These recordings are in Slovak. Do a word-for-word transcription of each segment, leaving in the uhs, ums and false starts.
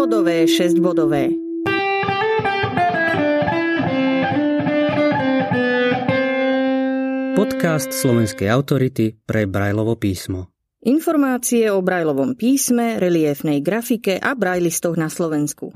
trojbodové, šesťbodové. Podcast Slovenskej autority pre Braillovo písmo. Informácie o Braillovom písme, reliéfnej grafike a braillistoch na Slovensku.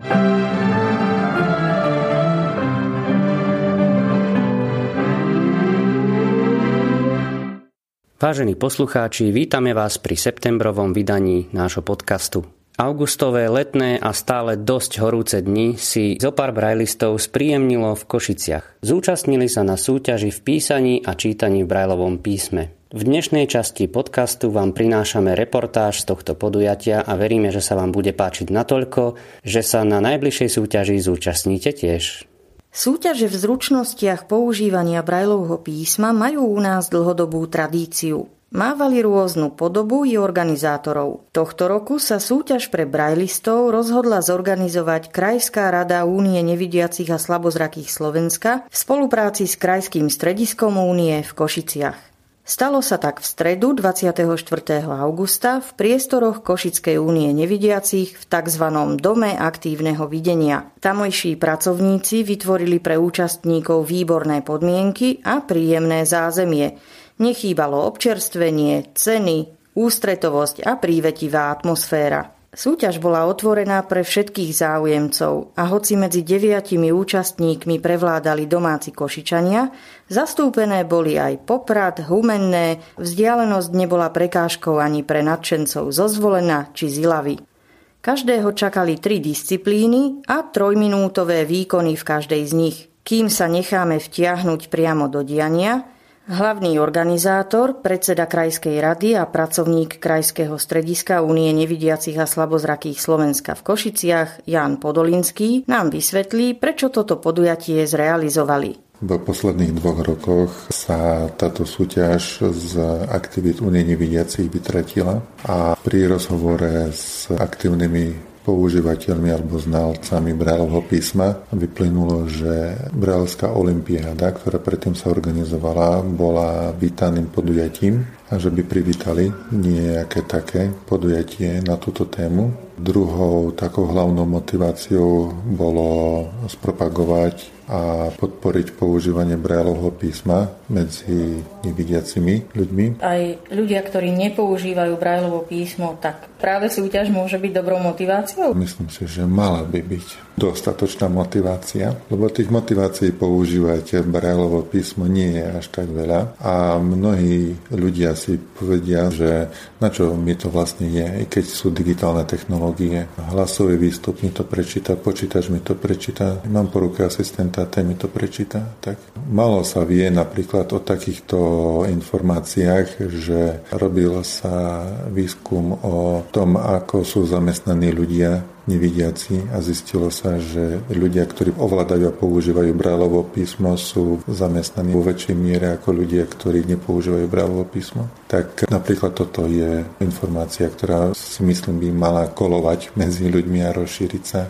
Vážení poslucháči, vítame vás pri septembrovom vydaní nášho podcastu. Augustové, letné a stále dosť horúce dni si zopár braillistov spríjemnilo v Košiciach. Zúčastnili sa na súťaži v písaní a čítaní v Braillovom písme. V dnešnej časti podcastu vám prinášame reportáž z tohto podujatia a veríme, že sa vám bude páčiť natoľko, že sa na najbližšej súťaži zúčastníte tiež. Súťaže v zručnostiach používania Braillovho písma majú u nás dlhodobú tradíciu. Mávali rôznu podobu i organizátorov. Tohto roku sa súťaž pre braillistov rozhodla zorganizovať Krajská rada Únie nevidiacich a slabozrakých Slovenska v spolupráci s Krajským strediskom Únie v Košiciach. Stalo sa tak v stredu dvadsiateho štvrtého augusta v priestoroch Košickej únie nevidiacich v tzv. Dome aktívneho videnia. Tamojší pracovníci vytvorili pre účastníkov výborné podmienky a príjemné zázemie. Nechýbalo občerstvenie, ceny, ústretovosť a prívetivá atmosféra. Súťaž bola otvorená pre všetkých záujemcov a hoci medzi deviatimi účastníkmi prevládali domáci Košičania, zastúpené boli aj Poprad, Humenné, vzdialenosť nebola prekážkou ani pre nadšencov zo Zvolena či z Ilavy. Každého čakali tri disciplíny a trojminútové výkony v každej z nich. Kým sa necháme vtiahnuť priamo do diania, hlavný organizátor, predseda Krajskej rady a pracovník Krajského strediska Únie nevidiacich a slabozrakých Slovenska v Košiciach, Ján Podolinský, nám vysvetlí, prečo toto podujatie zrealizovali. V posledných dvoch rokoch sa táto súťaž z aktivít Únie nevidiacich vytratila a pri rozhovore s aktívnymi používateľmi alebo znalcami Braillovho písma vyplynulo, že Braillovská olympiáda, ktorá predtým sa organizovala, bola vítaným podujatím a že by privítali nejaké také podujatie na túto tému. Druhou takou hlavnou motiváciou bolo spropagovať a podporiť používanie Braillovho písma medzi nevidiacimi ľuďmi. Aj ľudia, ktorí nepoužívajú Braillovo písmo, tak práve súťaž môže byť dobrou motiváciou? Myslím si, že mala by byť dostatočná motivácia, lebo tých motivácií používať Braillovo písmo nie je až tak veľa a mnohí ľudia si povedia, že na čo mi to vlastne je, i keď sú digitálne technológie. Hlasový výstup mi to prečíta, počítač mi to prečíta, mám po ruke asistenta, ten mi to prečíta. Tak málo sa vie napríklad o takýchto informáciách, že robil sa výskum o tom, ako sú zamestnaní ľudia nevidiaci a zistilo sa, že ľudia, ktorí ovládajú a používajú Braillovo písmo, sú zamestnaní vo väčšej miere ako ľudia, ktorí nepoužívajú Braillovo písmo. Tak napríklad toto je informácia, ktorá si myslím by mala kolovať medzi ľuďmi a rozšíriť sa.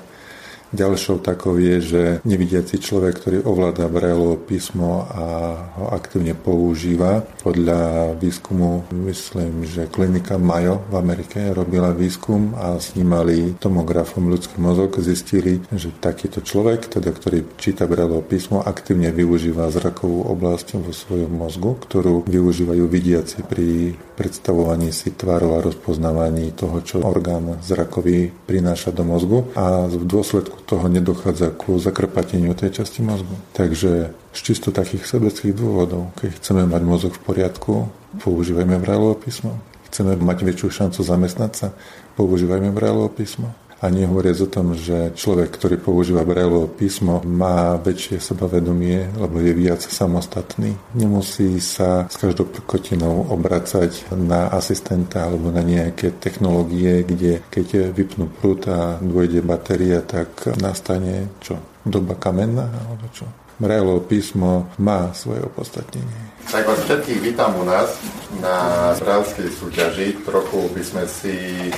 Ďalšou takou je, že nevidiaci človek, ktorý ovláda Braillovo písmo a ho aktívne používa, podľa výskumu, myslím, že klinika Mayo v Amerike robila výskum a snímali tomografom ľudský mozog, zistili, že takýto človek, teda ktorý číta Braillovo písmo, aktívne využíva zrakovú oblasť vo svojom mozgu, ktorú využívajú vidiaci pri predstavovaní si tvarov a rozpoznávaní toho, čo orgán zrakový prináša do mozgu a v dôsledku toho nedochádza ku zakrpateniu tej časti mozgu. Takže z čisto takých sebeckých dôvodov, keď chceme mať mozog v poriadku, používajme Braillovo písmo. Chceme mať väčšiu šancu zamestnať sa, používajme Braillovo písmo. A nehovoriac o tom, že človek, ktorý používa Braillovo písmo, má väčšie sebavedomie, lebo je viac samostatný. Nemusí sa s každou prkotinou obracať na asistenta alebo na nejaké technológie, kde keď vypnú prúd a dôjde batéria, tak nastane čo? Doba kamenná alebo čo? Braillovo písmo má svoje opodstatnenie. Tak vás všetkých vítam u nás na braillovskej súťaži. Trochu by sme si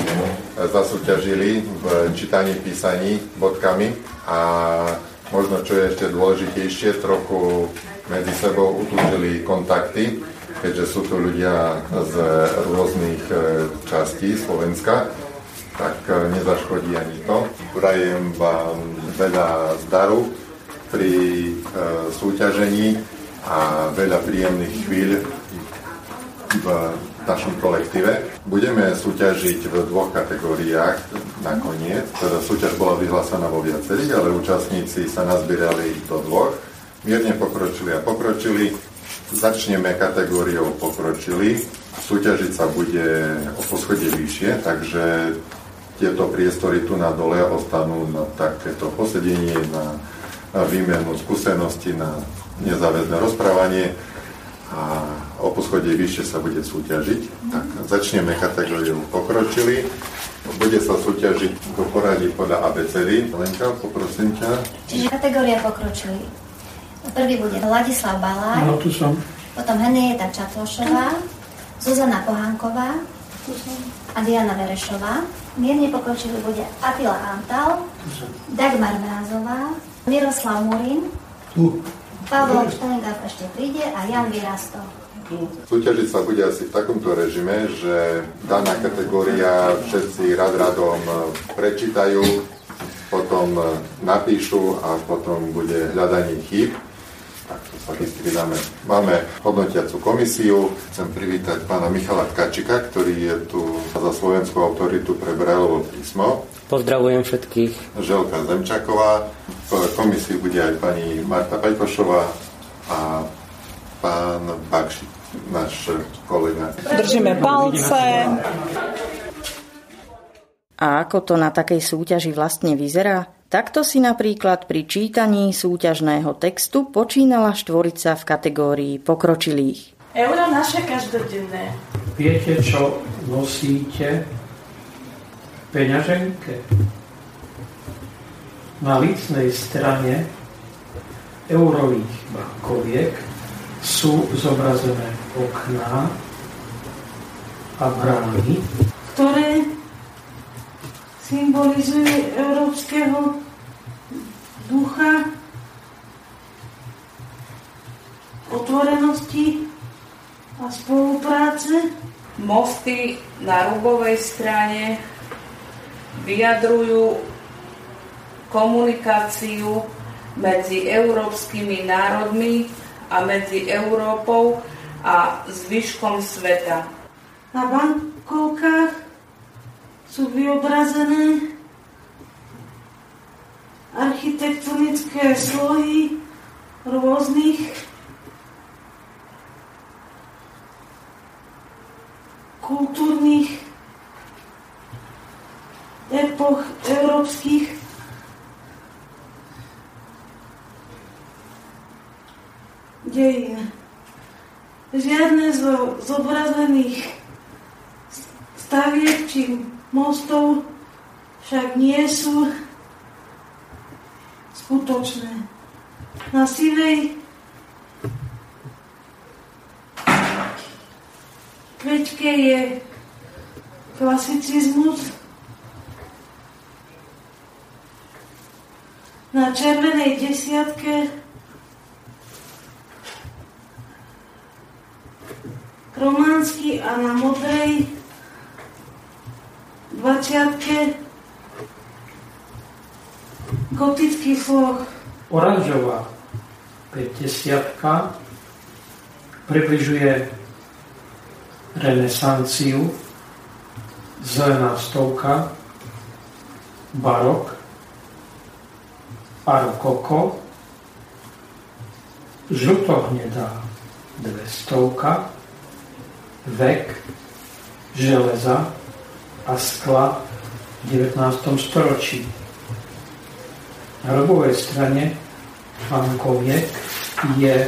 zasúťažili v čítaní, písaní bodkami a možno, čo je ešte dôležitejšie, trochu medzi sebou utúžili kontakty, keďže sú tu ľudia z rôznych častí Slovenska. tak nezaškodí ani to. Prajem vám veľa zdaru pri e, súťažení a veľa príjemných chvíľ v našom kolektíve. Budeme súťažiť v dvoch kategóriách nakoniec. Teda súťaž bola vyhlásená vo viacerých, ale účastníci sa nazbierali do dvoch. Mierne pokročili a pokročili. Začneme kategóriou pokročili. Súťažiť sa bude o poschodie vyššie, takže tieto priestory tu na dole ostanú na takéto posedenie, na, na výmenu skúseností, na nezáväzné rozprávanie a o poschodie vyššie sa bude súťažiť. Tak začneme kategóriu pokročili. Bude sa súťažiť do poradí podľa abecedy. Lenka, poprosím ťa. Čiže kategória pokročili. Prvý bude Ladislav Balaj, no, tu som. Potom Henrieta Čatlošová, Zuzana Pohánková a Diana Verešová. Mierne pokročili bude Attila Antal, Dagmar Mrázová, Miroslav Murin, tu. Pavol Štelingaf ešte príde a Jan Virasto. Súťažiť sa bude asi v takomto režime, že daná kategória všetci rad radom prečítajú, potom napíšu a potom bude hľadanie chýb. Tak to sa vystriedame. Máme hodnotiacu komisiu. Chcem privítať pána Michala Tkačika, ktorý je tu za slovenskú autoritu pre Braillovo písmo. Pozdravujem všetkých. Želka Zemčáková. V komisii bude aj pani Marta Pajkošová a pán Bakšik, náš kolega. Držíme palce. A ako to na takej súťaži vlastne vyzerá? Takto si napríklad pri čítaní súťažného textu počínala štvorica v kategórii pokročilých. Euro naše každodenné. Viete, čo nosíte v peňaženke? Na lícnej strane eurových bankoviek sú zobrazené okná a brány, ktoré symbolizujú európskeho ducha, otvorenosti a spolupráce. Mosty na rubovej strane vyjadrujú komunikáciu medzi európskymi národmi a medzi Európou a zvyškom sveta. Na bankovkách sú vyobrazené architektonické slohy rôznych kultúrnych epoch európskych dejín. Žiadne zo zobrazených staviek či mostov však nie sú skutočné. Na sivej kvečke je klasicizmus, na červenej desiatke románsky a na modrej dvačiatke gotický sloh. Oranžová päťdesiatka približuje renesanciu, zelená stovka barok a rokoko, žltohnedá dvestovka vek železa a skla v devätnástom storočí. Na robovej strane bankoviek je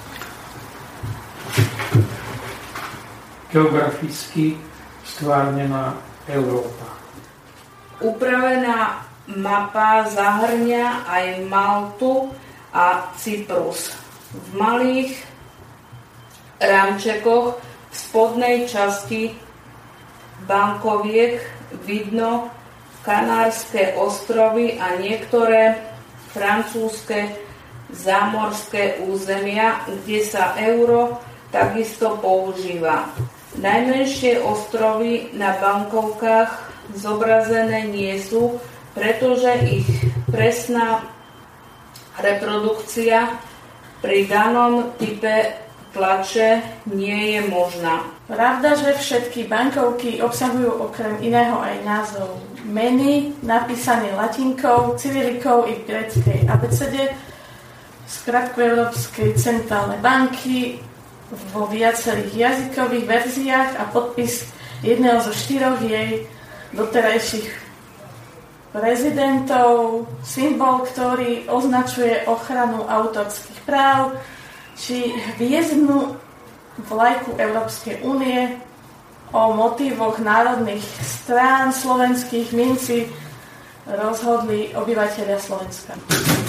geograficky stvárnená Európa. Upravená mapa zahrňa aj Maltu a Cyprus. V malých rámčekoch v spodnej časti bankoviek vidno Kanárske ostrovy a niektoré francúzske zámorské územia, kde sa euro takisto používa. Najmenšie ostrovy na bankovkách zobrazené nie sú, pretože ich presná reprodukcia pri danom type tlače nie je možná. Pravda, že všetky bankovky obsahujú okrem iného aj názov meny, napísané latinkou, cyrilikou i v gréckej abecede, skratku Európskej centrálnej banky vo viacerých jazykových verziách a podpis jedného zo štyroch jej doterajších prezidentov, symbol, ktorý označuje ochranu autorských práv, či hviezdnu vlajku Európskej únie. O motívoch národných strán slovenských minci rozhodli obyvateľia Slovenska.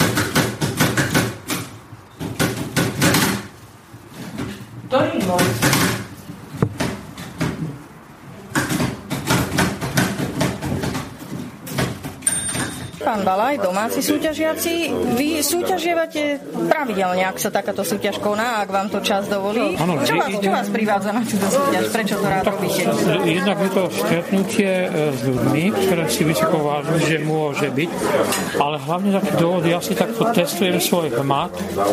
Ktorý bol? Pán Balaj, domáci súťažiaci, vy súťažievate pravidelne, ak sa takáto súťaž koná, ak vám to čas dovolí. Ano, čo, vás, čo vás privádza na túto súťaž? Prečo to rád robíte? Jednak je to stretnutie s ľuďmi, ktoré si vysoko vážim, že môže byť, ale hlavne taký dôvod, ja si takto testujem svoj hmat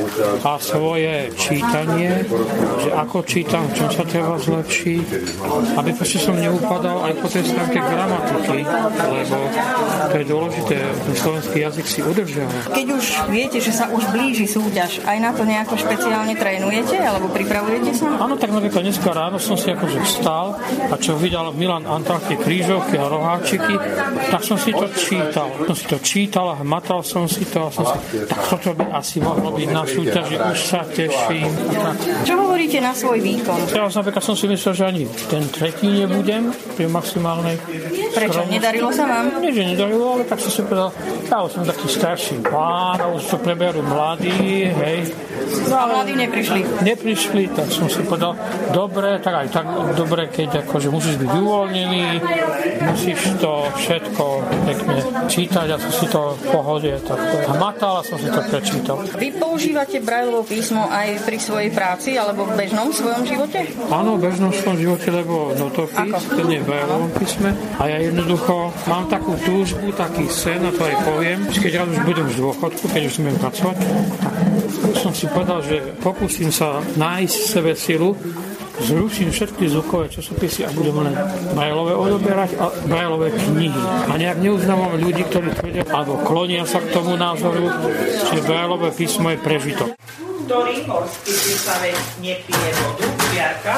a svoje čítanie, že ako čítam, v čom sa treba zlepšiť, aby proste som neupadal aj po tej stránke gramatiky, lebo to je dôležité, ten slovenský jazyk si udržal. Keď už viete, že sa už blíži súťaž, aj na to nejako špeciálne trénujete alebo pripravujete sa? Áno, tak napríklad dneska ráno som si akože vstal a čo videl Milan Antal, tie krížovky a roháčiky, tak som si to čítal. Som si to čítal a hmatal som si to a som si, tak toto by asi mohlo byť na súťaži, už sa teším. Čo hovoríte na svoj výkon? Ja napríklad som si myslel, že ani ten tretí nebudem pri maximálnej. Prečo? Nedarilo sa vám? Nie, že nedarilo, ale tak som si povedal, ja už som taký starší pán a už to preberú mladí, hej. No a mladí neprišli? Neprišli, tak som si povedal, dobre, tak aj tak dobre, keď akože musíš byť uvoľnený, musíš to všetko pekne čítať a som si to v pohode tak hmatal a som si to prečítal. Vy používate Braillovo písmo aj pri svojej práci alebo v bežnom svojom živote? Áno, v bežnom svojom živote, lebo notopis, ten je v Braillovom písme a ja jednoducho mám takú túžbu, taký sen a to aj poviem, keď raz už budem v dôchodku, keď už budem pracovať, tak som si povedal, že pokúsim sa nájsť v sebe silu, zruším všetky zvukové časopisy a budem len Braillové odoberať a Braillové knihy. A nejak neuznávam ľudí, ktorí tvrdia, alebo klonia sa k tomu názoru, že Braillové písmo je prežitok. Ktorý morský písavec nepije vodu, Viarka?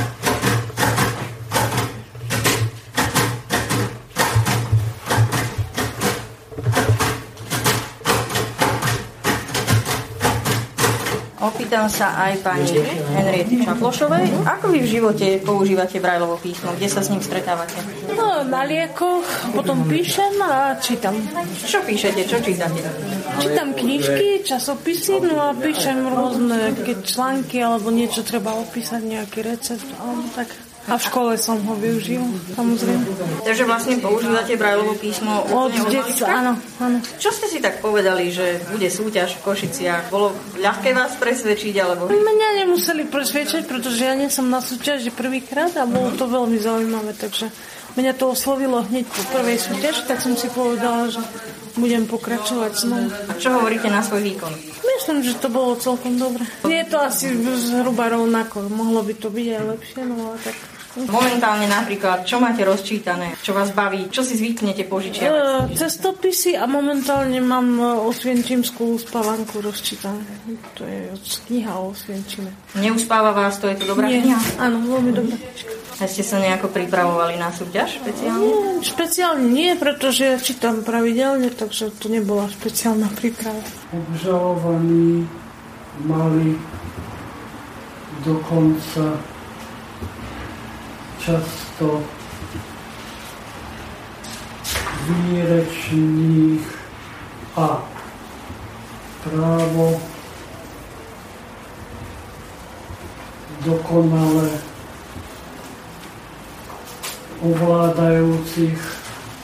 Opýtam sa aj pani Henriety Čaplošovej. Ako vy v živote používate Braillovo písmo? Kde sa s ním stretávate? No, na liekoch, potom píšem a čítam. Čo píšete? Čo čítate? Čítam knižky, časopisy, no a píšem rôzne články, alebo niečo treba opísať, nejaký recept, alebo tak. A v škole som ho využil, samozrejme. Takže vlastne používate Braillovo písmo od detstva, áno, áno. Čo ste si tak povedali, že bude súťaž v Košiciach? Bolo ľahké vás presvedčiť, alebo... Mňa nemuseli presvedčať, pretože ja nie som na súťaži prvýkrát a bolo to veľmi zaujímavé, takže mňa to oslovilo hneď po prvej súťaži, tak som si povedala, že budem pokračovať znovu. A čo hovoríte na svoj výkon? Myslím, že to bolo celkom dobre. Nie je to asi zhruba rovnako, mohlo by to byť aj lepšie, no ale tak... Momentálne napríklad, čo máte rozčítané, čo vás baví, čo si zvyknete požičiavať? E, cestopisy a momentálne mám osvienčimskú uspávanku rozčítanú. To je kniha o Osvienčime. Neuspáva vás, to je to dobrá Nie. kniha? Áno, veľmi dobrá. A ste sa nejako pripravovali na súťaž špeciálne? Nie, špeciálne nie, pretože ja čítam pravidelne, takže to nebola špeciálna príprava. Obžalovaní mali dokonca často výrečných a právo dokonale ovládajúcich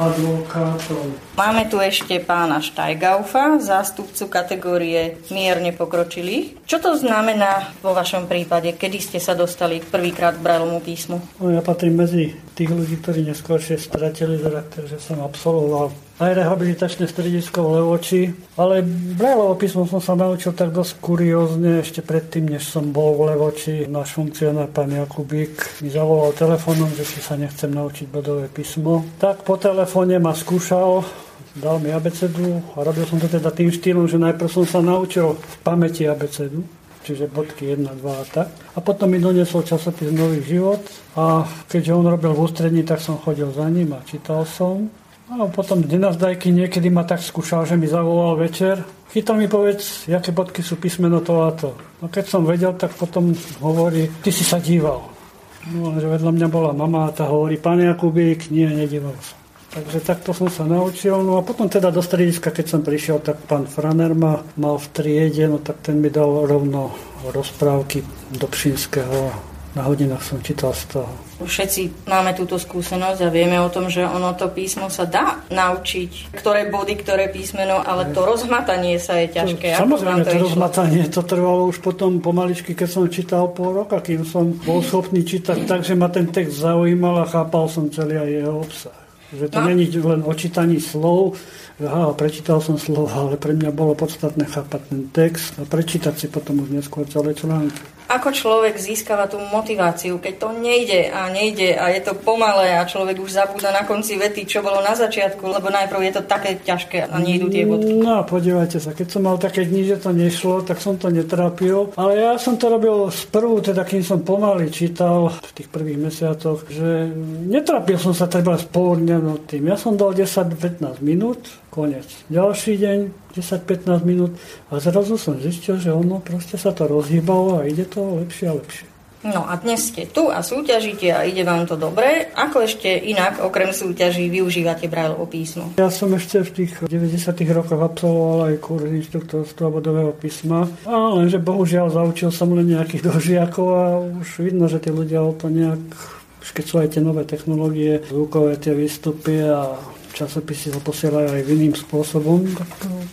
advokátov. Máme tu ešte pána Štajgaufa, zástupcu kategórie mierne pokročilých. Čo to znamená vo vašom prípade? Kedy ste sa dostali prvýkrát k Braillovmu písmu? No, ja patrím medzi tých ľudí, ktorí neskôršie stratili zrak, takže som absolvoval aj rehabilitačné stredisko v Levoči, ale Braillovo písmo som sa naučil tak dosť kuriózne ešte predtým, než som bol v Levoči. Náš funkcionár, pán Jakubík, mi zavolal telefónom, že si sa nechcem naučiť bodové písmo. Tak po telefóne ma skúšal, dal mi abecedu a robil som to teda tým štýlom, že najprv som sa naučil v pamäti abecedu, čiže bodky jedna, dva a tak. A potom mi doniesol časopis Nový život a keďže on robil v ústrední, tak som chodil za ním a čítal som. A potom Denazdajky niekedy ma tak skúšal, že mi zavolal večer. Chytal mi povedz, jaké bodky sú písmeno to a to. No keď som vedel, tak potom hovorí, ty si sa díval. No, že vedľa mňa bola mama a tá hovorí, pán Jakubík, nie, nedíval sa. Takže takto som sa naučil. No a potom teda do strediska, keď som prišiel, tak pán Franer ma mal v triede, no tak ten mi dal rovno rozprávky do Pšinského. Na hodinách som čítal z toho. Všetci máme túto skúsenosť a vieme o tom, že ono to písmo sa dá naučiť, ktoré body, ktoré písmeno, ale to rozhmatanie sa je ťažké. To, samozrejme, to, to rozhmatanie, to trvalo už potom pomaličky, keď som čítal pol roka, kým som bol schopný čítať tak, že ma ten text zaujímal a chápal som celý aj jeho obsah. Že to no. není len o čítaní slov, aha, prečítal som slova, ale pre mňa bolo podstatné chápať ten text a prečítať si potom už neskôr celé články. Ako človek získava tú motiváciu, keď to nejde a nejde a je to pomalé a človek už zabúda na konci vety, čo bolo na začiatku, lebo najprv je to také ťažké a nejdú tie bodky. No, podívajte sa, keď som mal také dni, že to nešlo, tak som to netrápil, ale ja som to robil sprvu, teda kým som pomaly čítal v tých prvých mesiacoch, že netrápil som sa treba z pol dňa nad tým. Ja som dal desať pätnásť minút, koniec. Ďalší deň desať pätnásť minút a zrazu som zistil, že ono proste sa to rozhýbalo a ide to lepšie a lepšie. No a dnes ste tu a súťažíte a ide vám to dobre. Ako ešte inak, okrem súťaží, využívate Braillovo písmo? Ja som ešte v tých deväťdesiatych rokoch absolvoval aj kurz inštruktorstva bodového písma. A lenže bohužiaľ zaučil som len nejakých dožiakov a už vidno, že tí ľudia o to nejak, už keď sú aj tie nové technológie, zvukové tie výstupy a časopisy ho posielajú aj iným spôsobom, tak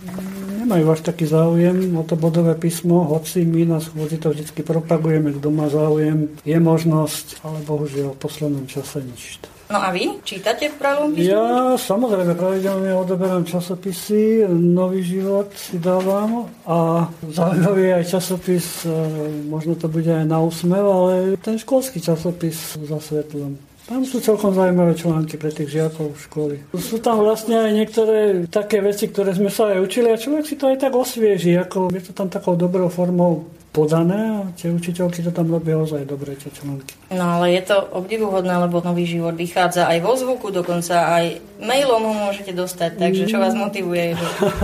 nemajú až taký záujem o to bodové písmo, hoci my na schôdzi to vždy propagujeme, kto má záujem, je možnosť, ale bohužiaľ v poslednom čase nič. No a vy? Čítate v Braillovom písme? Ja samozrejme pravidelne odoberám časopisy, Nový život si dávam a zaujímavý aj časopis, možno to bude aj na úsmev, ale ten školský časopis za svetlom. Tam sú celkom zaujímavé články pre tých žiakov v školy. Sú tam vlastne aj niektoré také veci, ktoré sme sa aj učili a človek si to aj tak osvieži, ako je to tam takou dobrou formou podané a tie učiteľky to tam robia ozaj dobre, tie články. No ale je to obdivuhodné, lebo Nový život vychádza aj vo zvuku, dokonca aj mailom ho môžete dostať, takže čo vás motivuje?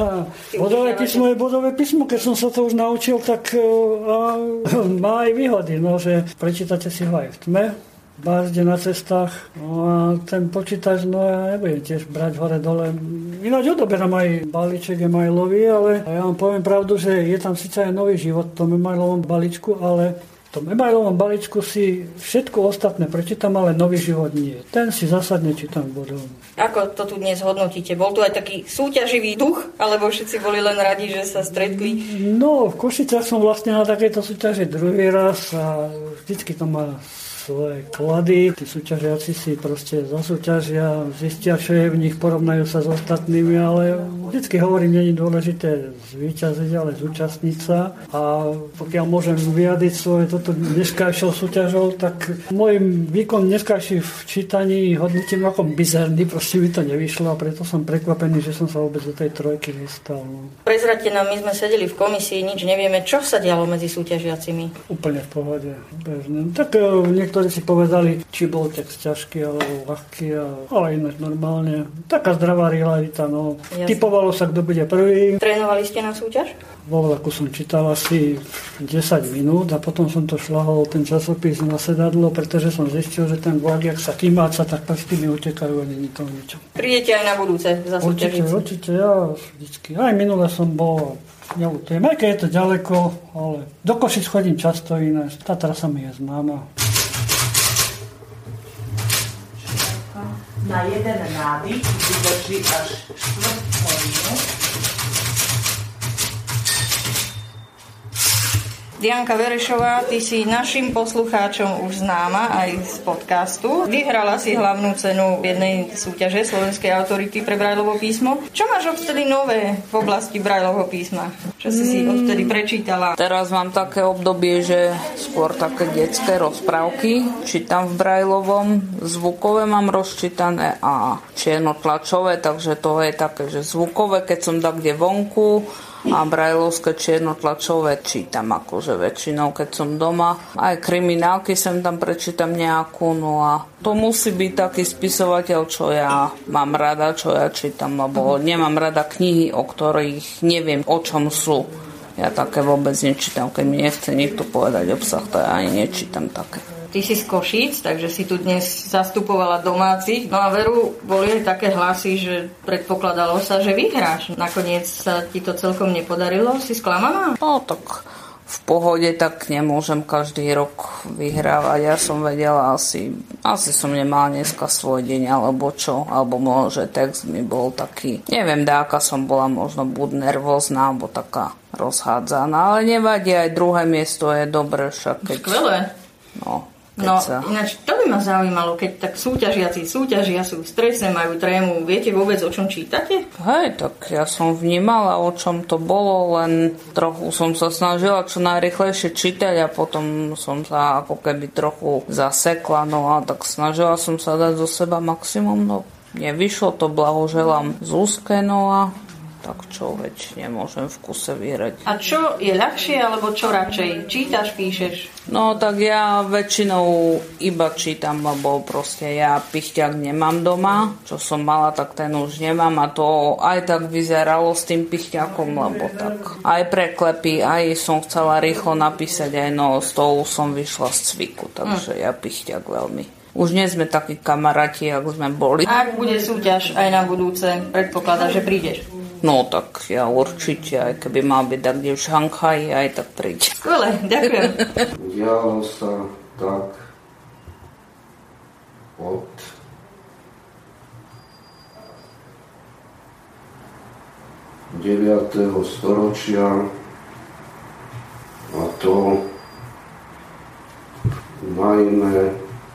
Bodové písmo je bodové písmo, keď som sa to už naučil, tak uh, má aj výhody, no, že prečítate si ho aj v tme, bázde na cestách, no a ten počítač, no ja nebudem tiež brať hore dole. Ináč odoberám aj balíček e-mailový, ale ja vám poviem pravdu, že je tam síce aj Nový život v tom e-mailovom balíčku, ale v tom e-mailovom balíčku si všetko ostatné prečítam, ale Nový život nie. Ten si zásadne čítam bodovom. Ako to tu dnes hodnotíte? Bol tu aj taký súťaživý duch, alebo všetci boli len radi, že sa stretli? No, v Košicách som vlastne na takejto súťaži druhý raz a vždycky to má svoje klady. Tí súťažiaci si proste zasúťažia, zistia, čo je v nich, porovnajú sa s ostatnými, ale vždycky hovorím, nie je dôležité zvíťaziť, ale zúčastniť sa. A pokiaľ môžem vyjadriť svoje toto dneskajšou súťažou, tak môj výkon dneskajší v čítaní hodnotím ako bizarný, proste mi to nevyšlo a preto som prekvapený, že som sa vôbec do tej trojky nestal. Prezraďte nám, my sme sedeli v komisii, nič nevieme, čo sa dialo medzi súťažiacimi. Úplne v pohode, bežne. Tak niektorí si povedali, či bol text ťažký alebo ľahký, ale ináč normálne. Taká zdravá realita, no. Jasne. Typovalo sa, kto bude prvý. Trénovali ste na súťaž? Vo vlaku som čítal asi desať minút a potom som to šľahol ten časopis na sedadlo, pretože som zistil, že ten vlak, jak sa kýmáca, tak prsty mi utekajú a není to ničo. Prídete aj na budúce za súťažiť? Určite, určite, ja vždycky. Aj minule som bol, neľutujem, aj keď je to ďaleko, ale do Košic chodím často ináč. Tá trasa mi je známa. Na jeden nádych vydrží až štvrť hodinu. Dianka Verešová, ty si našim poslucháčom už známa aj z podcastu. Vyhrala si hlavnú cenu jednej súťaže Slovenskej autority pre Braillovo písmo. Čo máš odtedy nové v oblasti Braillovho písma? Čo si si odtedy prečítala? Teraz mám také obdobie, že skôr také detské rozprávky čítam v Braillovom. Zvukové mám rozčítané a čiernotlačové, takže to je také, že zvukové, keď som tak kde vonku, a brajlovské čiernotlačové čítam akože väčšinou, keď som doma. Aj kriminálky sem tam prečítam nejakú, no a to musí byť taký spisovateľ, čo ja mám rada, čo ja čítam, lebo nemám rada knihy, o ktorých neviem, o čom sú. Ja také vôbec nečítam, keď mi nechce niekto povedať obsah, to ja ani nečítam také. Ty si z Košíc, takže si tu dnes zastupovala domácich. No a veru, boli aj také hlasy, že predpokladalo sa, že vyhráš. Nakoniec sa ti to celkom nepodarilo. Si sklamaná? No tak v pohode, tak nemôžem každý rok vyhrávať. Ja som vedela asi, asi som nemala dneska svoj deň, alebo čo. Alebo možno, že text mi bol taký, neviem, dáka som bola možno buď nervózna, alebo taká rozhádzaná. Ale nevadí, aj druhé miesto je dobré však. Keď... Skvelé. No. No, sa... ináč to by ma zaujímalo, keď tak súťažiaci súťažia, sú v strese, majú trému, viete vôbec, o čom čítate? Hej, tak ja som vnímala, o čom to bolo, len trochu som sa snažila čo najrýchlejšie čítať a potom som sa ako keby trochu zasekla, no a tak snažila som sa dať zo seba maximum, no nevyšlo to, blahoželám Zuzke, no a tak čo, veď nemôžem v kuse vyhrať. A čo je ľahšie, alebo čo radšej? Čítaš, píšeš? No tak ja väčšinou iba čítam, lebo proste ja pichťak nemám doma. Čo som mala, tak ten už nemám a to aj tak vyzeralo s tým pichťakom, lebo tak aj preklepy, aj som chcela rýchlo napísať, aj no z toho som vyšla z cviku, takže hm. ja pichťak veľmi. Už nie sme takí kamaráti, ako sme boli. Ak bude súťaž aj na budúce, predpokladá, že prídeš? No tak ja určite, aj keby mal byť tak kde v Šanghaji, aj tak príde. Skvelé, ďakujem. Udialo sa tak od deviateho storočia a to najmä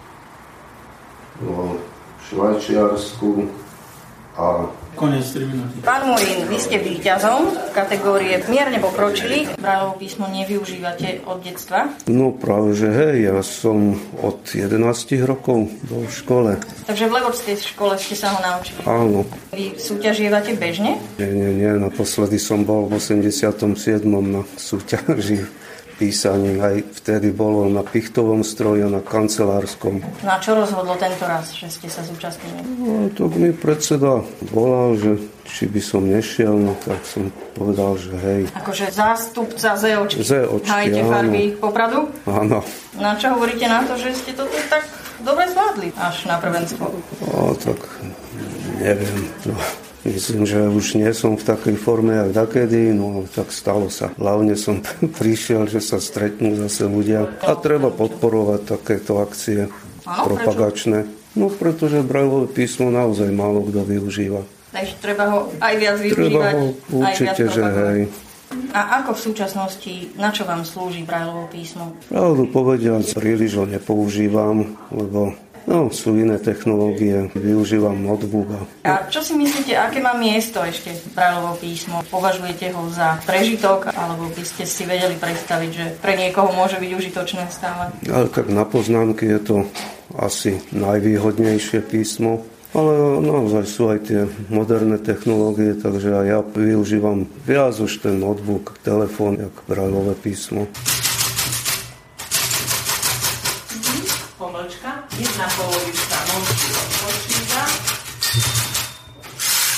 vo Švajčiarsku a Konec tri minúty. Pán Murín, vy ste víťazom kategórie mierne pokročilých. Braillovo písmo nevyužívate od detstva? No práve, že hej, ja som od jedenásť rokov bol v škole. Takže v Levočskej škole ste sa ho naučili? Áno. Vy súťažievate bežne? Nie, nie, nie, naposledy som bol v osemdesiatom siedmom na súťaži písaní. Aj vtedy bolo na pichtovom stroji a na kancelárskom. No a čo rozhodlo tento raz, že ste sa zúčastnili? No, to mi predseda volal, že či by som nešiel, no tak som povedal, že hej. Akože zástupca zet očky. zet očky, Hajte áno. farby Popradu? Áno. Na čo hovoríte na to, že ste to tak dobre zvládli až na prvenstvo? No tak neviem, to... Myslím, že už nie som v takej forme, jak dakedy, no ale tak stalo sa. Hlavne som prišiel, že sa stretnú zase ľudia a treba podporovať takéto akcie ano, propagačné. Prečo? No pretože Braillové písmo naozaj málo kto využíva. Takže treba ho aj viac využívať. Treba ho určite, že hej. A ako v súčasnosti, na čo vám slúži Braillovo písmo? Pravdu povediac, príliš ho nepoužívam, lebo no, sú iné technológie, využívam notebook. A... a čo si myslíte, aké má miesto ešte Braillovo písmo? Považujete ho za prežitok, alebo by ste si vedeli predstaviť, že pre niekoho môže byť užitočné stále? Ale tak na poznámky je to asi najvýhodnejšie písmo. Ale naozaj sú aj tie moderné technológie, takže aj ja využívam viac už ten notebook, telefón, jak Braillové písmo. Jedna polovička nožky odpočíva.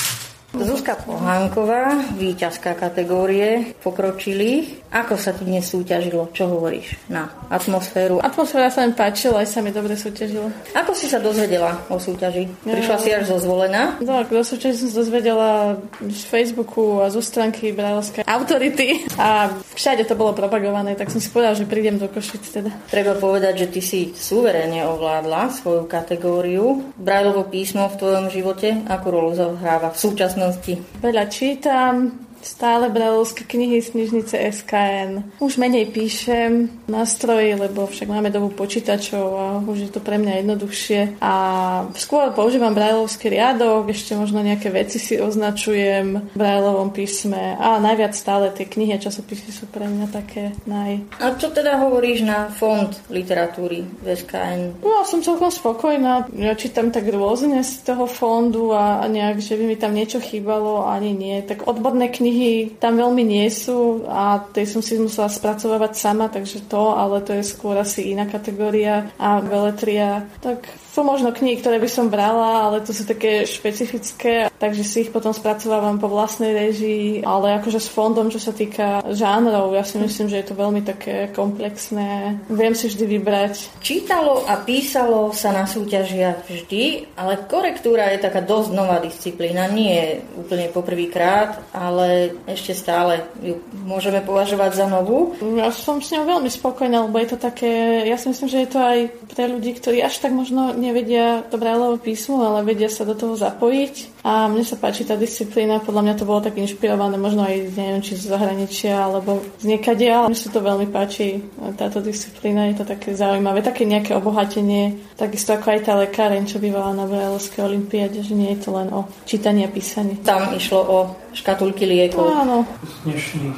Zuzka Pohánková, víťazka kategórie pokročilých. Ako sa ti dnes súťažilo? Čo hovoríš na atmosféru? Atmosféra sa mi páčila, aj sa mi dobre súťažilo. Ako si sa dozvedela o súťaži? Prišla si až zo Zvolená? Tak, do súťaži som sa dozvedela z Facebooku a zo stránky Brailovskej autority a všade to bolo propagované, tak som si povedala, že prídem do Košic teda. Treba povedať, že ty si suverene ovládla svoju kategóriu. Brailovo písmo v tvojom živote akú rolu zohráva v súčasnosti? Veľa čítam, stále brailovské knihy z knižnice es ká en. Už menej píšem nástroji, lebo však máme dobu počítačov a už je to pre mňa jednoduchšie. A skôr používam brailovský riadok, ešte možno nejaké veci si označujem v brailovom písme. A najviac stále tie knihy a časopisy sú pre mňa také naj... A čo teda hovoríš na fond literatúry v es ká en? No, som celkom spokojná. Ja čítam tak rôzne z toho fondu a nejak, že by mi tam niečo chýbalo, ani nie. Tak odborné knihy tam veľmi nie sú a tej som si musela spracovávať sama, takže to, ale to je skôr asi iná kategória a beletria. Tak sú možno knihy, ktoré by som brala, ale to sú také špecifické, takže si ich potom spracovávam po vlastnej režii, ale akože s fondom, čo sa týka žánrov, ja si myslím, že je to veľmi také komplexné. Viem si vždy vybrať. Čítalo a písalo sa na súťažiach vždy, ale korektúra je taká dosť nová disciplína. Nie úplne poprvýkrát, ale ešte stále ju môžeme považovať za novú. Ja som s ňou veľmi spokojná, lebo je to také, ja si myslím, že je to aj pre ľudí, ktorí až tak možno nevedia to Brailovo písmo, ale vedia sa do toho zapojiť. A mne sa páči tá disciplína, podľa mňa to bolo tak inšpirované, možno aj, neviem, či z zahraničia, alebo z niekadia, ale mne sa to veľmi páči, táto disciplína, je to také zaujímavé, také nejaké obohatenie, takisto ako aj tá lekáreň, čo bývala na Brailovskej olympiáde, že nie je to len o čítaní a písaní. Tam išlo o škatulky liekov. Áno. Z dnešných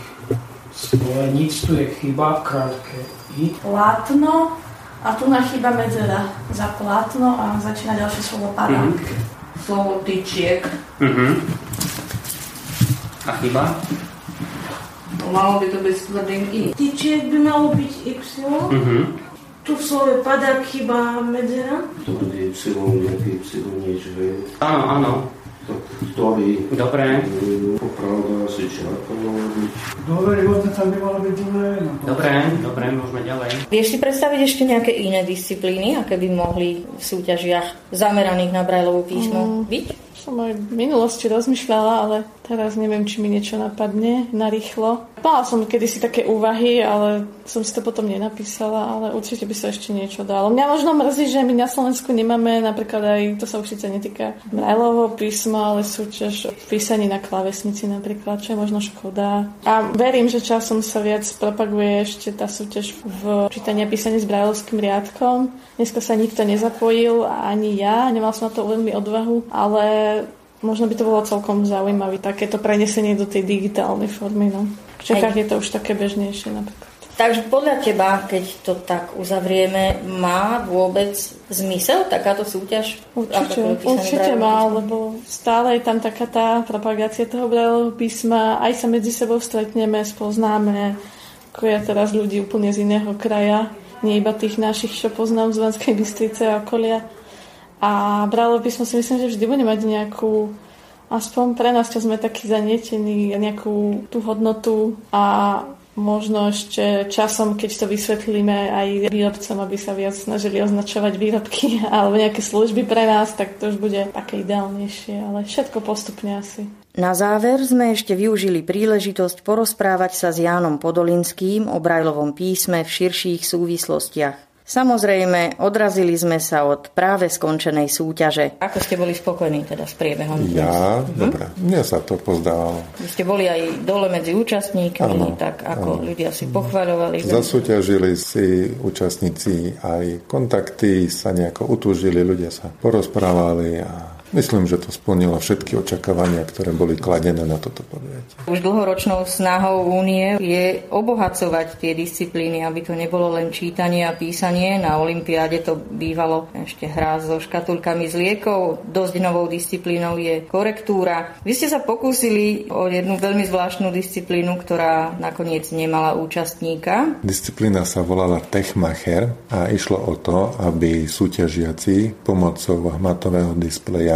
spojeníc tu je chyba krátke i. Plátno. A tu na chýba medzera za plátno a začína ďalšie slovo padák. Mm-hmm. Slovo tyčiek. Mm-hmm. A chyba? Malo by to byť s tvrdým i. Tyčiek by malo byť Y. Mm-hmm. Tu v slove padák chýba medzera. Tvrdý Y, nejaký Y, niečo, hej. Áno, áno. Ktorý... Dobre. Popravda asi čiarka malo byť. Dobre, možno tam by malo byť dlhé. Dobre, dobre, môžeme ďalej. Vieš si predstaviť ešte nejaké iné disciplíny, aké by mohli v súťažiach zameraných na Brailovo písmo mm. byť? Som aj v minulosti rozmýšľala, ale teraz neviem, či mi niečo napadne narýchlo. Mala som kedysi také úvahy, ale som si to potom nenapísala, ale určite by sa ešte niečo dalo. Mňa možno mrzí, že my na Slovensku nemáme napríklad aj, to sa už síce netýka Brailovho písma, ale súťaž v písaní na klávesnici napríklad, čo je možno škoda. A verím, že časom sa viac propaguje ešte tá súťaž v čítaní a písaní s brailovským riadkom. Dneska sa nikto nezapojil, ani ja, nemal som na to veľmi odvahu, ale možno by to bolo celkom zaujímavé, takéto prenesenie do tej digitálnej formy. No. V Čechách je to už také bežnejšie napríklad. Takže podľa teba, keď to tak uzavrieme, má vôbec zmysel takáto súťaž? Určite, určite má, lebo stále je tam taká tá propagácia toho Brailovho písma, aj sa medzi sebou stretneme, spoznáme, ako ja teraz ľudí úplne z iného kraja, nie iba tých našich, čo poznám z Banskej Bystrice a okolia. A Brailovo písmo si myslím, že vždy bude mať nejakú, aspoň pre nás, čo sme takí zanietení, nejakú tú hodnotu a možno ešte časom, keď to vysvetlíme aj výrobcom, aby sa viac snažili označovať výrobky alebo nejaké služby pre nás, tak to už bude také ideálnejšie, ale všetko postupne asi. Na záver sme ešte využili príležitosť porozprávať sa s Jánom Podolinským o Brailovom písme v širších súvislostiach. Samozrejme, odrazili sme sa od práve skončenej súťaže. Ako ste boli spokojní teda s priebehom? Ja? Mhm. Dobre. Mne sa to pozdávalo. Vy ste boli aj dole medzi účastníkmi, ano, tak ako ano. Ľudia si pochvaľovali. Zasúťažili si účastníci aj kontakty, sa nejako utúžili, ľudia sa porozprávali a myslím, že to splnilo všetky očakávania, ktoré boli kladené na toto podujatie. Už dlhoročnou snahou Únie je obohacovať tie disciplíny, aby to nebolo len čítanie a písanie. Na olympiáde to bývalo ešte hra so škatulkami z liekov. Dosť novou disciplínou je korektúra. Vy ste sa pokúsili o jednu veľmi zvláštnu disciplínu, ktorá nakoniec nemala účastníka. Disciplína sa volala Techmacher a išlo o to, aby súťažiaci pomocou hmatového displeja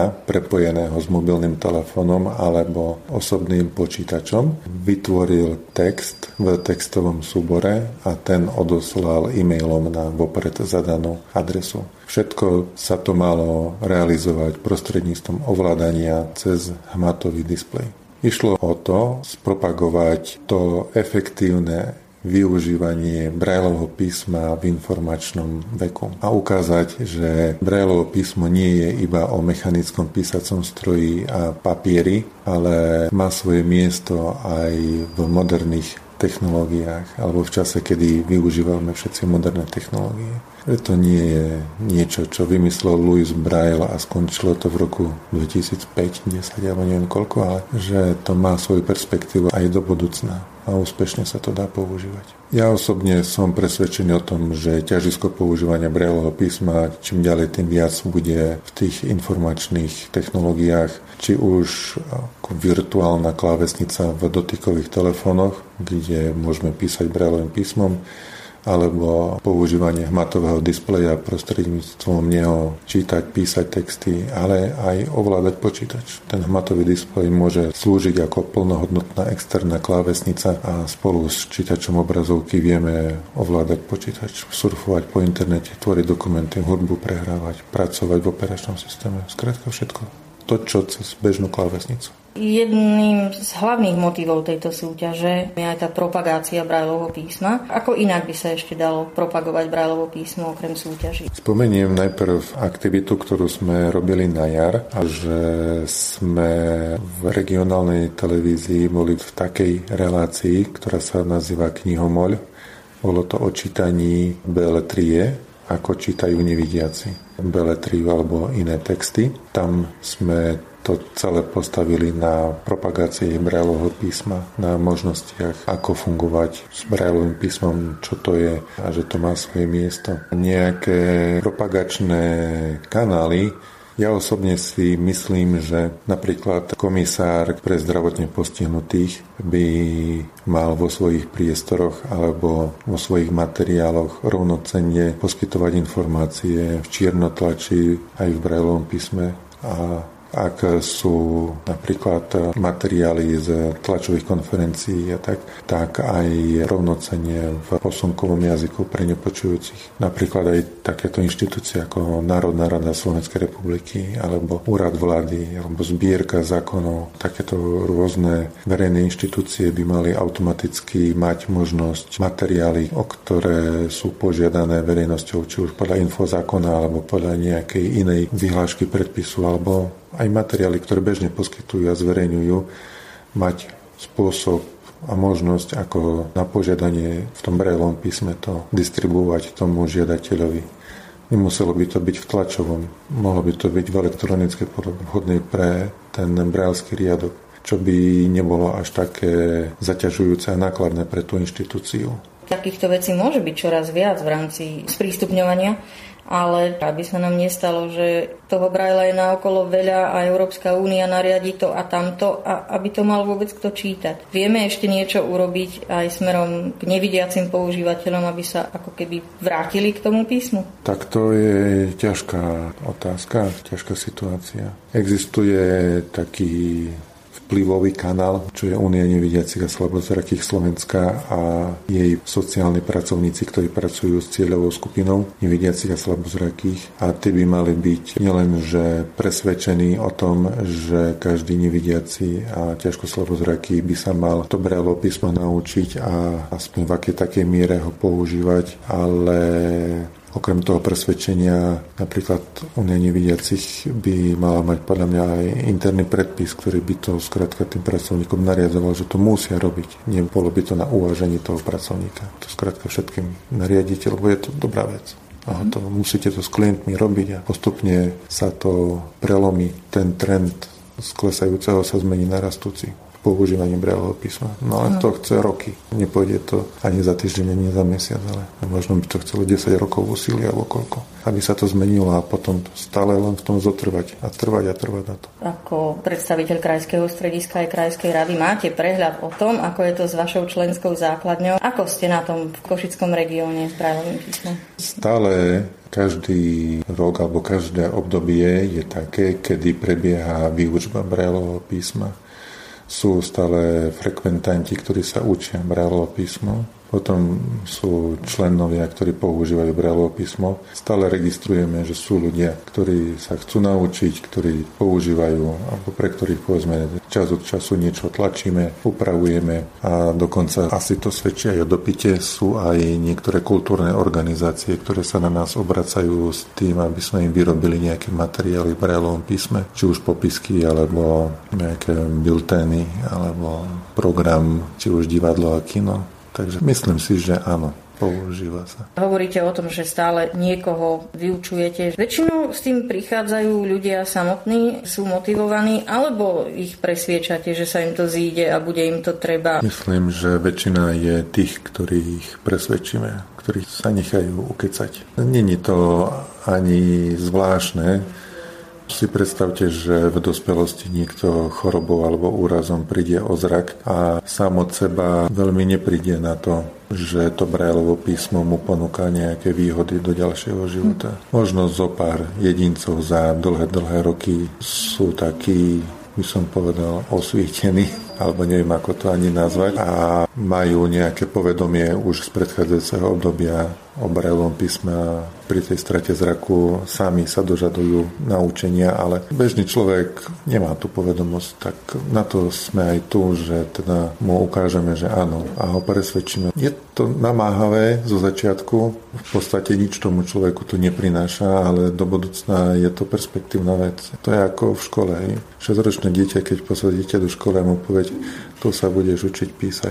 prepojeného s mobilným telefónom alebo osobným počítačom, vytvoril text v textovom súbore a ten odoslal e-mailom na vopred zadanú adresu. Všetko sa to malo realizovať prostredníctvom ovládania cez hmatový displej. Išlo o to spropagovať to efektívne využívanie Braillovho písma v informačnom veku a ukázať, že Braillovo písmo nie je iba o mechanickom písacom stroji a papieri, ale má svoje miesto aj v moderných technológiách alebo v čase, kedy využívame všetci moderné technológie. To nie je niečo, čo vymyslel Louis Braille a skončilo to v roku dvetisícpäť, desať alebo neviem koľko, ale že to má svoju perspektívu aj do budúcna a úspešne sa to dá používať. Ja osobne som presvedčený o tom, že ťažisko používania Braillovho písma čím ďalej tým viac bude v tých informačných technológiách, či už ako virtuálna klávesnica v dotykových telefónoch, kde môžeme písať Braillovým písmom, alebo používanie hmatového displeja prostredníctvom neho čítať, písať texty, ale aj ovládať počítač. Ten hmatový displej môže slúžiť ako plnohodnotná externá klávesnica a spolu s čítačom obrazovky vieme ovládať počítač, surfovať po internete, tvoriť dokumenty, hudbu prehrávať, pracovať v operačnom systéme. Skrátka všetko. To, čo cez bežnú klávesnicu. Jedným z hlavných motivov tejto súťaže je aj tá propagácia Braillovho písma. Ako inak by sa ešte dalo propagovať Braillovo písmo okrem súťaží? Spomeniem najprv aktivitu, ktorú sme robili na jar a že sme v regionálnej televízii boli v takej relácii, ktorá sa nazýva Knihomoľ. Bolo to o čítaní beletrie, ako čítajú nevidiaci beletriu alebo iné texty. Tam sme to celé postavili na propagácii Braillovho písma, na možnostiach, ako fungovať s Braillovým písmom, čo to je a že to má svoje miesto. Nejaké propagačné kanály. Ja osobne si myslím, že napríklad komisár pre zdravotne postihnutých by mal vo svojich priestoroch alebo vo svojich materiáloch rovnocenne poskytovať informácie v čierno-tlači aj v Braillovom písme a ak sú napríklad materiály z tlačových konferencií a tak, tak aj rovnocenne v posunkovom jazyku pre nepočujúcich. Napríklad aj takéto inštitúcie ako Národná rada Slovenskej republiky alebo Úrad vlády alebo zbierka zákonov. Takéto rôzne verejné inštitúcie by mali automaticky mať možnosť materiály, o ktoré sú požiadané verejnosťou, či už podľa infozákona alebo podľa nejakej inej vyhlášky predpisu alebo aj materiály, ktoré bežne poskytujú a zverejňujú, mať spôsob a možnosť, ako na požiadanie v tom Braillovom písme to distribuovať tomu žiadateľovi. Nemuselo by to byť v tlačovom, mohlo by to byť v elektronickej podobe, vhodnej pre ten brailský riadok, čo by nebolo až také zaťažujúce a nákladné pre tú inštitúciu. Takýchto vecí môže byť čoraz viac v rámci sprístupňovania, ale aby sa nám nestalo, že toho Brailla je naokolo veľa a Európska únia nariadi to a tamto, a aby to mal vôbec kto čítať. Vieme ešte niečo urobiť aj smerom k nevidiacim používateľom, aby sa ako keby vrátili k tomu písmu? Tak to je ťažká otázka, ťažká situácia. Existuje taký vplyvový kanál, čo je Únia nevidiacich a slabozrakých Slovenska a jej sociálni pracovníci, ktorí pracujú s cieľovou skupinou nevidiacich a slabozrakých, a tí by mali byť nielen že presvedčení o tom, že každý nevidiaci a ťažko slabozraký by sa mal to Braillovo písmo naučiť a aspoň v akej takej miere ho používať, ale okrem toho presvedčenia napríklad Únia nevidiacich by mala mať podľa mňa aj interný predpis, ktorý by to skrátka tým pracovníkom nariadoval, že to musia robiť. Nebolo by to na uvážení toho pracovníka. To skrátka všetkým nariadiť, lebo je to dobrá vec. A to musíte to s klientmi robiť a postupne sa to prelomí. Ten trend z klesajúceho sa zmení na rastúci používanie Braillovho písma. No ale to chce roky. Nepôjde to ani za týždeň, ani za mesiac, ale možno by to chcelo desať rokov úsilia alebo koľko. A aby sa to zmenilo a potom stále len v tom zotrvať a trvať a trvať na to. Ako predstaviteľ Krajského strediska aj Krajskej rady máte prehľad o tom, ako je to s vašou členskou základňou? Ako ste na tom v Košickom regióne s Braillovým písmom? Stále každý rok alebo každé obdobie je také, kedy prebieha výučba Braillovho písma. Sú stále frekventanti, ktorí sa učia Braillovo písmo. Potom sú členovia, ktorí používajú Braillovo písmo. Stále registrujeme, že sú ľudia, ktorí sa chcú naučiť, ktorí používajú, alebo pre ktorých povedzme čas od času niečo tlačíme, upravujeme a dokonca asi to svedčí aj o dopite. Sú aj niektoré kultúrne organizácie, ktoré sa na nás obracajú s tým, aby sme im vyrobili nejaké materiály v Braillovom písme, či už popisky, alebo nejaké biltény, alebo program, či už divadlo a kino. Takže myslím si, že áno, používa sa. Hovoríte o tom, že stále niekoho vyučujete. Väčšinou s tým prichádzajú ľudia samotní, sú motivovaní, alebo ich presviečate, že sa im to zíde a bude im to treba? Myslím, že väčšina je tých, ktorých presvedčíme, ktorí sa nechajú ukecať. Není to ani zvláštne. Si predstavte, že v dospelosti niekto chorobou alebo úrazom príde o zrak a sám od seba veľmi nepríde na to, že to Braillovo písmo mu ponúka nejaké výhody do ďalšieho života. Možno zo pár jedincov za dlhé, dlhé roky sú takí, by som povedal, osvietení, alebo neviem, ako to ani nazvať, a majú nejaké povedomie už z predchádzajúceho obdobia o Braillovom písme a pri tej strate zraku sami sa dožadujú naučenia, ale bežný človek nemá tú povedomosť, tak na to sme aj tu, že teda mu ukážeme, že áno a ho presvedčíme. Je to namáhavé zo začiatku, v podstate nič tomu človeku to neprináša, ale do budúcna je to perspektívna vec. To je ako v škole. šesťročné dieťa, keď posadíte do školy a mu poviete, tu sa budeš učiť písať.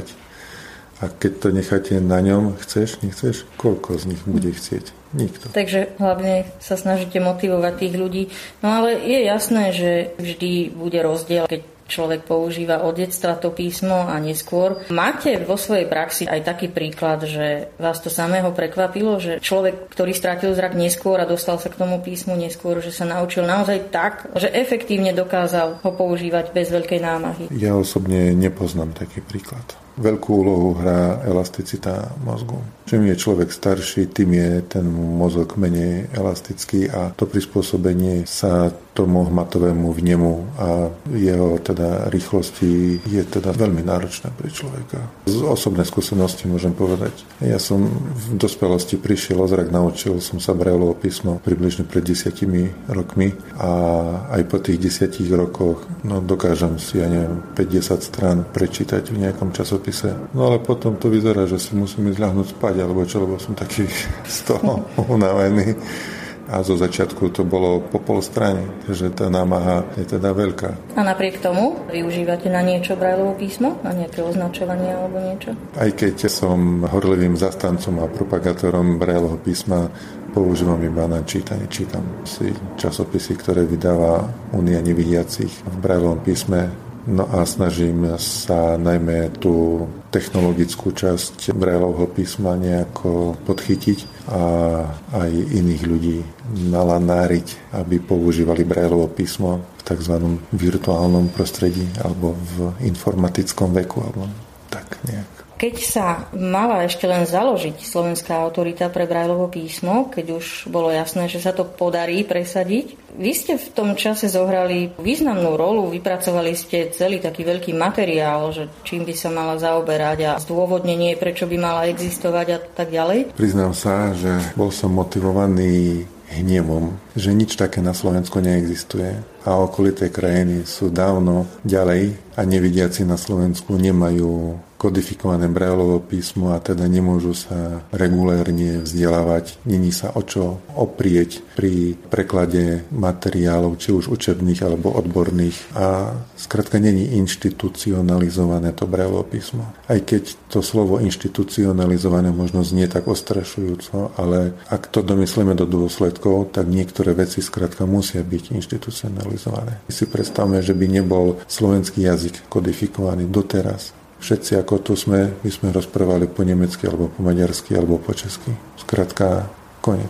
A keď to necháte na ňom, chceš, nechceš, koľko z nich bude chcieť? Nikto. Takže hlavne sa snažíte motivovať tých ľudí. No ale je jasné, že vždy bude rozdiel, keď človek používa od detstva to písmo a neskôr. Máte vo svojej praxi aj taký príklad, že vás to samého prekvapilo, že človek, ktorý strátil zrak neskôr a dostal sa k tomu písmu neskôr, že sa naučil naozaj tak, že efektívne dokázal ho používať bez veľkej námahy? Ja osobne nepoznám taký príklad. Veľkú úlohu hrá elasticita mozgu. Čím je človek starší, tým je ten mozog menej elastický a to prispôsobenie sa tomu hmatovému vnemu a jeho teda rýchlosti je teda veľmi náročné pre človeka. Z osobnej skúsenosti môžem povedať. Ja som v dospelosti prišiel o zrak, naučil som sa Braillovo písmo približne pred desiatimi rokmi a aj po tých desiatich rokoch no, dokážem si, ja neviem, päťdesiat strán prečítať v nejakom časopise. No ale potom to vyzerá, že si musím ísť ľahnúť spať, alebo čo, lebo som taký z toho unavený. A zo začiatku to bolo po pol strane, takže tá námaha je teda veľká. A napriek tomu využívate na niečo Braillovo písmo? Na nejaké označovanie alebo niečo? Aj keď som horlivým zastancom a propagátorom Braillovho písma, používam iba na čítanie. Čítam si časopisy, ktoré vydáva Únia nevidiacich v Braillovom písme. No a snažím sa najmä tú technologickú časť Braillovho písma nejako podchytiť a aj iných ľudí nalanáriť, aby používali Braillovo písmo v tzv. Virtuálnom prostredí alebo v informatickom veku, alebo tak nejak. Keď sa mala ešte len založiť Slovenská autorita pre Braillovo písmo, keď už bolo jasné, že sa to podarí presadiť, vy ste v tom čase zohrali významnú rolu, vypracovali ste celý taký veľký materiál, že čím by sa mala zaoberať a zdôvodnenie, prečo by mala existovať a tak ďalej. Priznám sa, že bol som motivovaný hnevom, že nič také na Slovensku neexistuje a okolité krajiny sú dávno ďalej a nevidiaci na Slovensku nemajú kodifikované Braillovo písmo a teda nemôžu sa regulérne vzdelávať. Není sa o čo oprieť pri preklade materiálov, či už učebných alebo odborných. A skrátka není inštitucionalizované to Braillovo písmo. Aj keď to slovo inštitucionalizované možno znie tak ostrašujúco, ale ak to domyslíme do dôsledkov, tak niektoré veci skrátka musia byť inštitucionalizované. My si predstavme, že by nebol slovenský jazyk kodifikovaný doteraz. Všetci, ako tu sme, my sme rozprávali po nemecky, alebo po maďarsky, alebo po česky. Skrátka, koniec.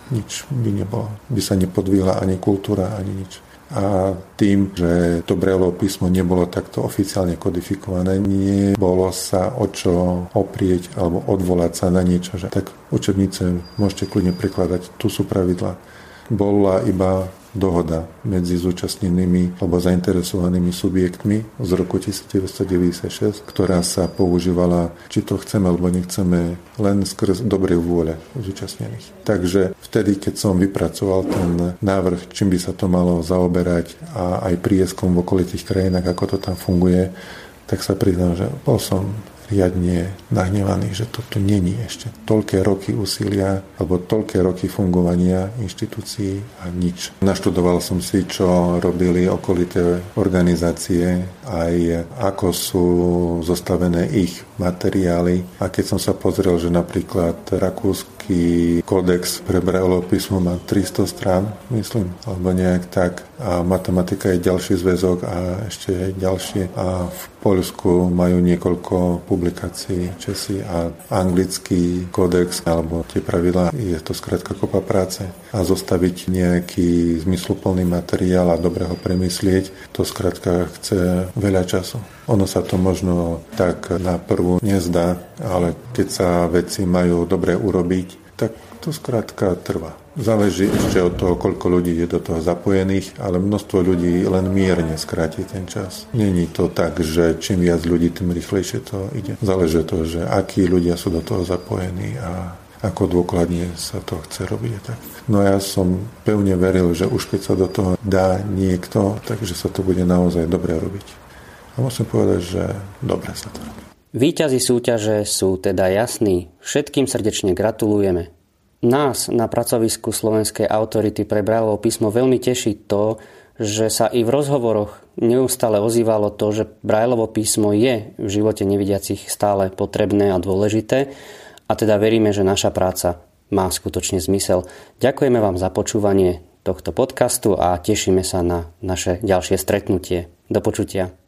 nič by nebolo. By sa nepodvihla ani kultúra, ani nič. A tým, že to Braillovo písmo nebolo takto oficiálne kodifikované, nebolo sa o čo oprieť alebo odvolať sa na niečo, že tak učebnice môžete kľudne prekladať, tu sú pravidlá. Bola iba dohoda medzi zúčastnenými alebo zainteresovanými subjektmi z roku devätnásťstodeväťdesiatšesť, ktorá sa používala, či to chceme alebo nechceme, len skrz dobrej vôle zúčastnených. Takže vtedy, keď som vypracoval ten návrh, čím by sa to malo zaoberať a aj prieskum v okolitých krajinách, ako to tam funguje, tak sa priznám, že bol som riadne nahnevaný, že toto není ešte toľké roky úsilia alebo toľké roky fungovania inštitúcií a nič. Naštudoval som si, čo robili okolité organizácie, aj ako sú zostavené ich materiály. A keď som sa pozrel, že napríklad rakúsky kódex pre Braillovo písmo má tristo strán, myslím, alebo nejak tak, a matematika je ďalší zväzok a ešte ďalšie. A v Poľsku majú niekoľko publikácií, Česi, a anglický kódex alebo tie pravidlá, je to skrátka kopa práce. A zostaviť nejaký zmysluplný materiál a dobre ho premyslieť, to skrátka chce veľa času. Ono sa to možno tak na prvú nezdá, ale keď sa veci majú dobre urobiť, tak to skrátka trvá. Záleží ešte od toho, koľko ľudí je do toho zapojených, ale množstvo ľudí len mierne skráti ten čas. Není to tak, že čím viac ľudí, tým rýchlejšie to ide. Záleží od toho, že akí ľudia sú do toho zapojení a ako dôkladne sa to chce robiť. Tak. No ja som pevne veril, že už keď sa do toho dá niekto, takže sa to bude naozaj dobre robiť. A musím povedať, že dobre sa to robí. Víťazi súťaže sú teda jasní. Všetkým srdečne gratulujeme. Nás na pracovisku Slovenskej autority pre Braillovo písmo veľmi teší to, že sa i v rozhovoroch neustále ozývalo to, že Braillovo písmo je v živote nevidiacich stále potrebné a dôležité, a teda veríme, že naša práca má skutočne zmysel. Ďakujeme vám za počúvanie tohto podcastu a tešíme sa na naše ďalšie stretnutie. Do počutia.